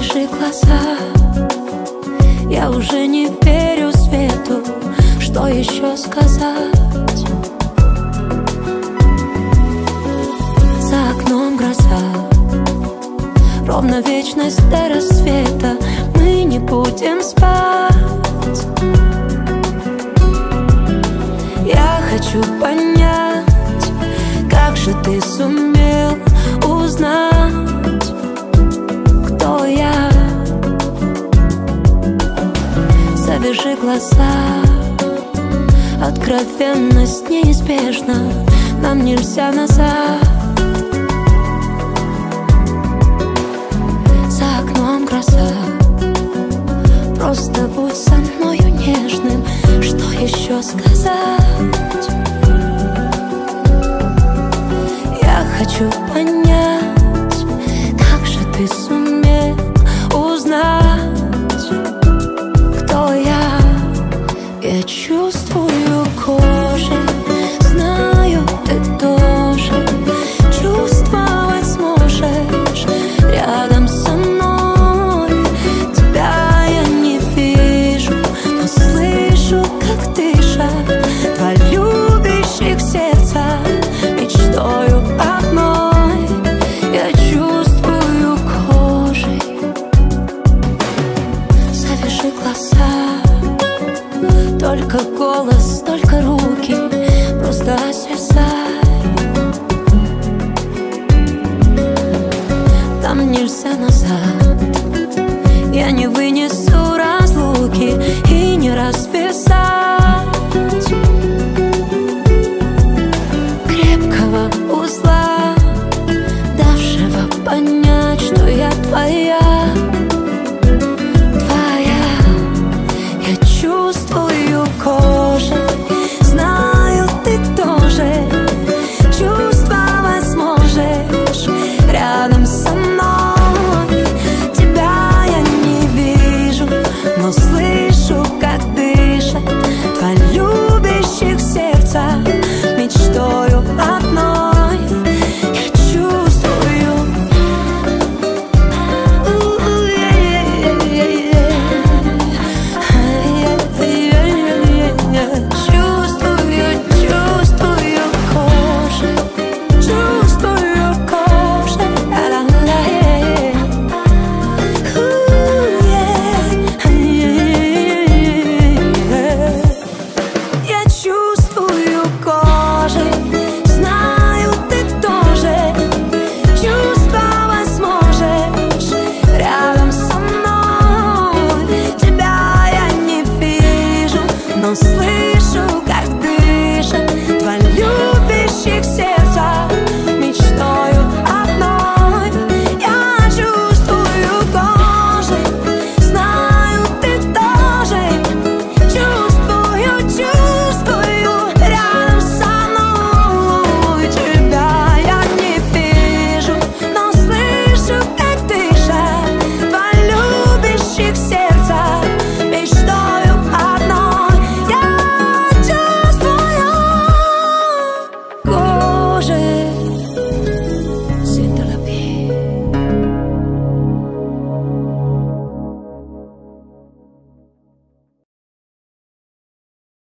Завяжи глаза, я уже не верю свету. Что еще сказать? За окном гроза, ровно вечность до рассвета. Мы не будем спать. Я хочу понять, как же ты сумел узнать, кто я. Завяжи глаза, откровенность неизбежна, нам нельзя назад. За окном гроза, просто будь со мною нежным. Что еще сказать?